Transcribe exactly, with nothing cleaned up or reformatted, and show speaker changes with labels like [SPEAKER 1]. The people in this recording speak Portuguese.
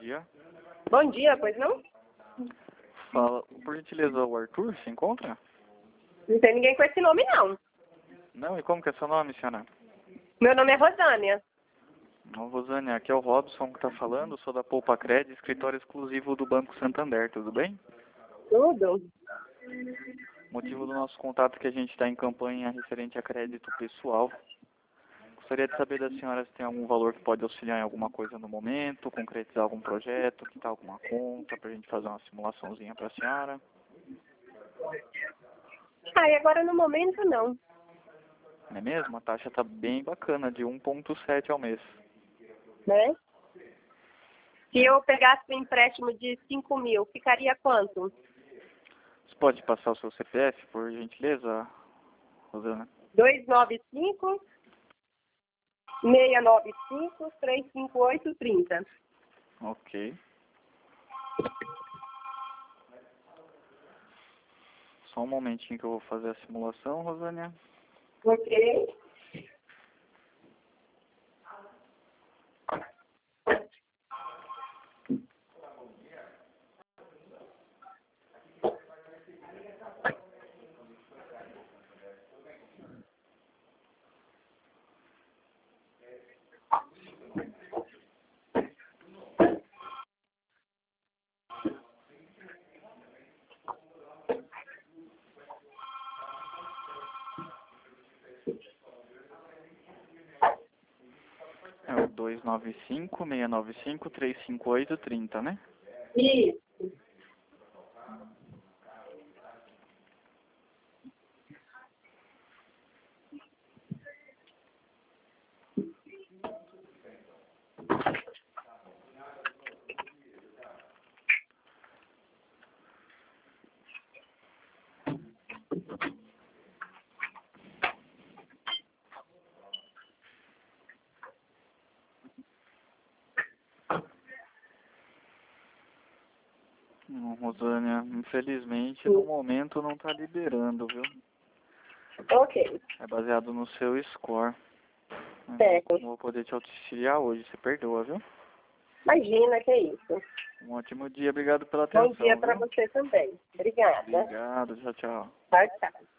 [SPEAKER 1] dia.
[SPEAKER 2] Bom dia, pois não?
[SPEAKER 1] Fala, por gentileza, o Arthur se encontra?
[SPEAKER 2] Não tem ninguém com esse nome, não.
[SPEAKER 1] Não, e como que é seu nome, senhora?
[SPEAKER 2] Meu nome é Rosânia.
[SPEAKER 1] Não, Rosânia, aqui é o Robson que tá falando, sou da Poupa Cred, escritório exclusivo do Banco Santander, tudo bem?
[SPEAKER 2] Tudo?
[SPEAKER 1] O motivo do nosso contato é que a gente está em campanha referente a crédito pessoal. Gostaria de saber da senhora se tem algum valor que pode auxiliar em alguma coisa no momento, concretizar algum projeto, quitar alguma conta, para a gente fazer uma simulaçãozinha para a senhora.
[SPEAKER 2] Ah, e agora no momento não.
[SPEAKER 1] Não é mesmo? A taxa está bem bacana, de um vírgula sete ao mês.
[SPEAKER 2] Né? Se eu pegasse um empréstimo de cinco mil, ficaria quanto?
[SPEAKER 1] Você pode passar o seu C P F, por gentileza, Rosana?
[SPEAKER 2] dois nove cinco, seis nove cinco, três cinco oito, trinta.
[SPEAKER 1] Ok. Só um momentinho que eu vou fazer a simulação, Rosânia.
[SPEAKER 2] Ok.
[SPEAKER 1] É o dois nove cinco, seis nove cinco, três cinco oito, trinta, né?
[SPEAKER 2] Isso.
[SPEAKER 1] Não, Rosânia, infelizmente no momento não está liberando, viu?
[SPEAKER 2] Ok.
[SPEAKER 1] É baseado no seu score.
[SPEAKER 2] Certo.
[SPEAKER 1] Não vou poder te auxiliar hoje, você perdoa, viu?
[SPEAKER 2] Imagina, que é isso.
[SPEAKER 1] Um ótimo dia, obrigado pela atenção.
[SPEAKER 2] Bom dia para
[SPEAKER 1] viu?
[SPEAKER 2] você também. Obrigada.
[SPEAKER 1] Obrigado, tchau, tchau.
[SPEAKER 2] Tchau, tchau.